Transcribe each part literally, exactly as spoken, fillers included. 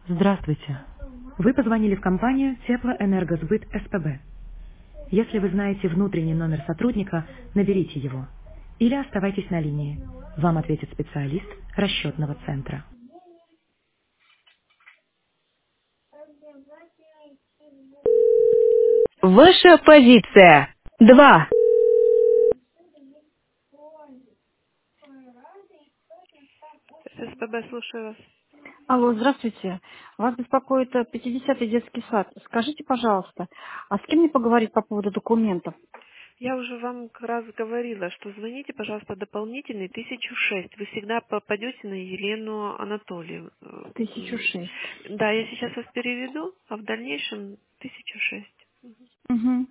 Здравствуйте. Вы позвонили в компанию Теплоэнергосбыт СПБ. Если вы знаете внутренний номер сотрудника, наберите его. Или оставайтесь на линии. Вам ответит специалист расчетного центра. Ваша позиция. Два. СПБ, слушаю вас. Алло, здравствуйте. Вас беспокоит э, пятидесятый детский сад. Скажите, пожалуйста, а с кем мне поговорить по поводу документов? Я уже вам как раз говорила, что звоните, пожалуйста, дополнительный тысячу шесть. Вы всегда попадете на Елену Анатольевну. Тысячу шесть. Да, я сейчас вас переведу, а в дальнейшем тысячу шесть. Угу.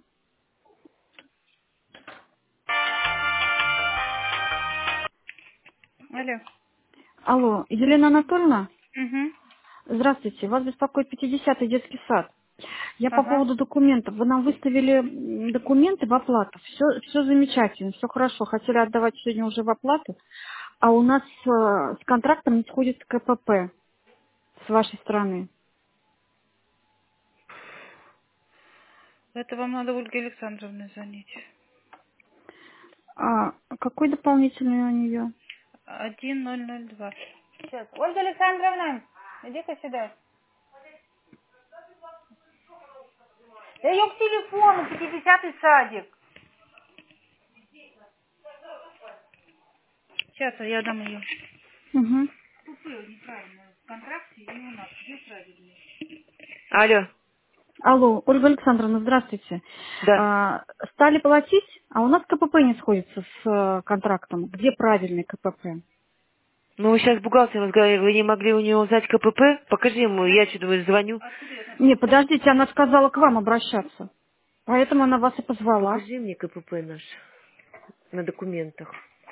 Алло. Алло, Елена Анатольевна? Угу. Здравствуйте. Вас беспокоит пятидесятый детский сад. Я по Ага. поводу документов. Вы нам выставили м, документы в оплату. Все, все замечательно, все хорошо. Хотели отдавать сегодня уже в оплату. А у нас э, с контрактом не сходит КПП с вашей стороны. Это вам надо Ольге Александровне звонить. А какой дополнительный у нее? Один ноль ноль два. Сейчас. Ольга Александровна, иди-ка сюда. Да ее к телефону, пятидесятый садик. Сейчас, а я дам ее. Угу. Купил неправильно в контракте и у нас. Где правильно? Алло, Алло, Ольга Александровна, здравствуйте. да. А, стали платить, а у нас КПП не сходится с э, контрактом. Где правильный КПП? Ну, вы сейчас бухгалтер разговаривали, вы не могли у него узнать КПП? Покажи ему, я что-то звоню. Откуда я знаю, что Не, он платит? подождите, она сказала к вам обращаться. Поэтому она вас и позвала. Покажи мне КПП наш на документах.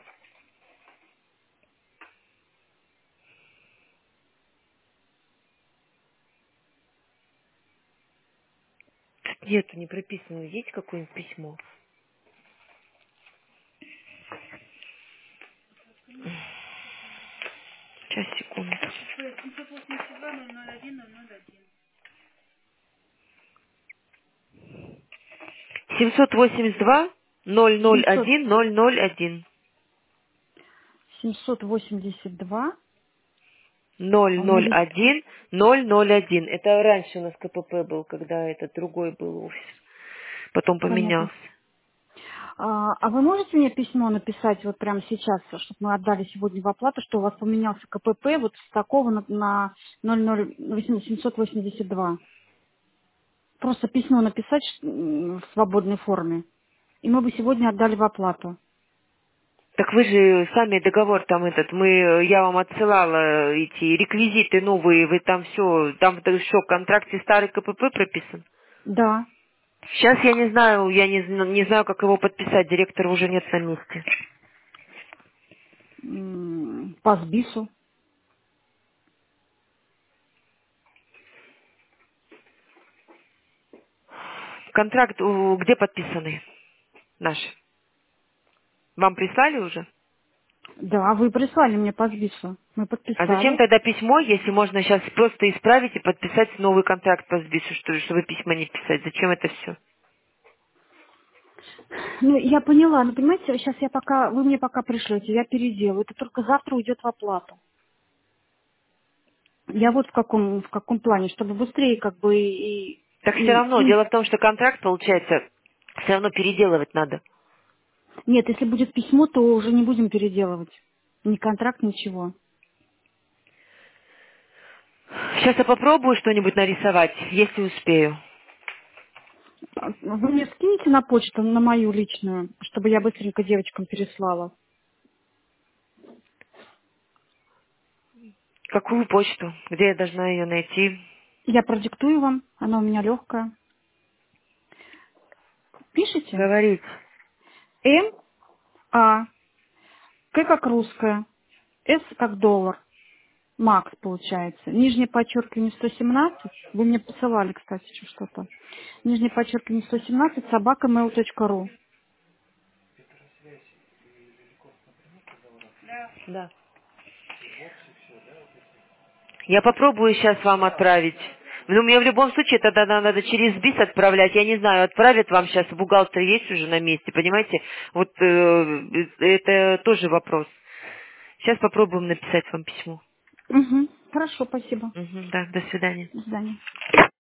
Тут нету, не прописано. Есть какое-нибудь письмо? Сейчас, секунду. семьсот восемьдесят два ноль ноль один ноль ноль один. семьсот восемьдесят два ноль ноль семьсот, один ноль ноль один семьсот восемьдесят два, ноль а у меня ноль лист. один ноль ноль один. Это раньше у нас КПП был, когда этот другой был офис. Потом Понятно. поменялся. А, а вы можете мне письмо написать вот прямо сейчас, чтобы мы отдали сегодня в оплату, что у вас поменялся КПП вот с такого на, на ноль ноль семьсот восемьдесят два? Просто письмо написать ш- м, в свободной форме. И мы бы сегодня отдали в оплату. Так вы же сами договор там этот, мы, я вам отсылала эти реквизиты новые, вы там все, там что, в контракте старый КПП прописан? Да. Сейчас я не знаю, я не, зн- не знаю, как его подписать, директора уже нет на месте. М, По СБИСу. Контракт у- где подписанный наш? Вам прислали уже? Да, вы прислали мне по СБИСу. Мы А зачем подписали. тогда письмо, если можно сейчас просто исправить и подписать новый контракт по СБИСу, что ли, чтобы письма не писать? Зачем это все? Ну, я поняла. Ну, понимаете, сейчас я пока, вы мне пока пришлете, я переделаю. Это только завтра уйдет в оплату. Я вот в каком, в каком плане, чтобы быстрее как бы и, Так все и равно, им... дело в том, что контракт, получается, все равно переделывать надо. Нет, если будет письмо, то уже не будем переделывать. Ни контракт, ничего. Сейчас я попробую что-нибудь нарисовать, если успею. А вы мне скинете на почту, на мою личную, чтобы я быстренько девочкам переслала? Какую почту? Где я должна ее найти? Я продиктую вам, она у меня легкая. Пишите? Говорить. М, А, К как русская, С как доллар, Макс получается. Нижнее подчеркивание сто семнадцать. Вы мне посылали, кстати, еще что-то. Нижнее подчеркивание сто семнадцать, собака mail точка ру. Да. Я попробую сейчас вам отправить. Ну, мне в любом случае тогда надо через БИС отправлять. Я не знаю, отправят вам сейчас, бухгалтер есть уже на месте, понимаете? Вот э, это тоже вопрос. Сейчас попробуем написать вам письмо. Угу. Хорошо, спасибо. Угу, да, до свидания. До свидания.